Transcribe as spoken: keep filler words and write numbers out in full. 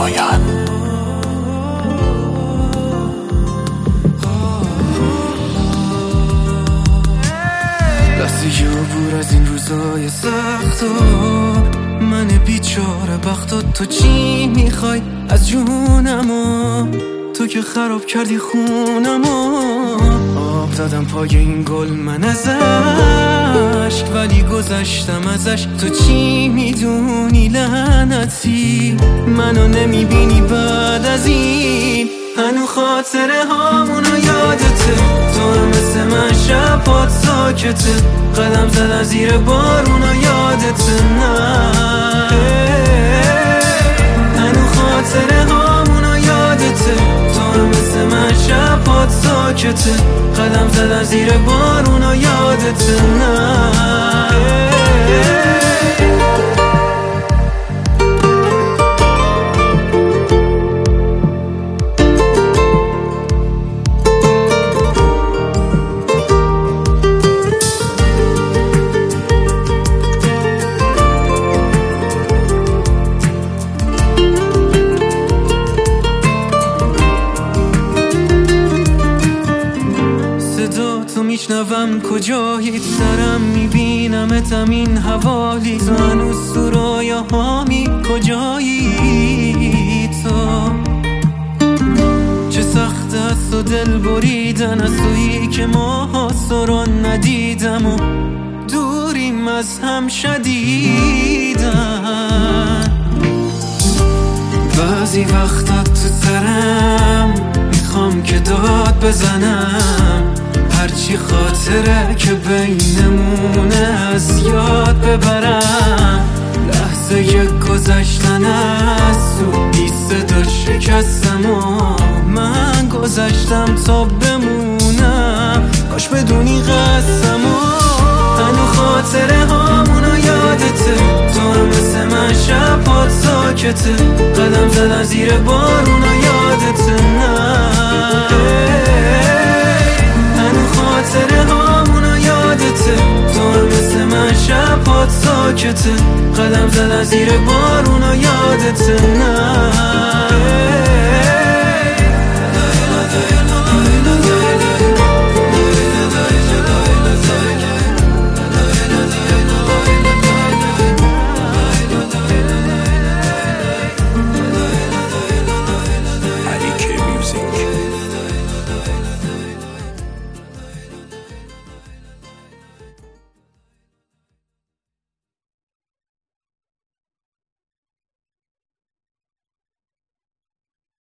پایان. لحظه عبور از این روزای سخت من بیچاره بخت. تو چی میخوای از جونمو؟ تو که خراب کردی خونمو. آب دادم پای این گل من از عشق، ولی گذشتم ازش. تو چی میدونی لعنتی منو نمیبینی بعد از این؟ هنو خاطره هامونو یادته، تو هم مثل من شبات ساکته. قدم زدن زیر بارونا یادته نه؟ هنو خاطره هامونو یادته، تو هم مثل من شبات ساکته. قدم زدن زیر بارونا یادته نه؟ تو میشنوم کجایی، سرم میبینمتم این حوالی. تو هنوز تو رویاهامی کجایی؟ تو چه سخت است و دل بریدن از تویی که ما سرا ندیدم و دوریم از هم شدیدن. بعضی وقتا تو سرم میخوام که داد بزنم، هرچی خاطره که بینمونه از یاد ببرم. لحظه گذشتن از تو بی صدا شکستم و من گذشتم تا بمونم. کاش بدونی قسم و هنو خاطره هامونو یادته، تو هم مثل من شبات ساکته. قدم زدن زیر بارونا یادته نه؟ خاطره هامونو یادته، تو هم مثل من شبات ساکته. قدم زدن زیر بارونا یادته نه؟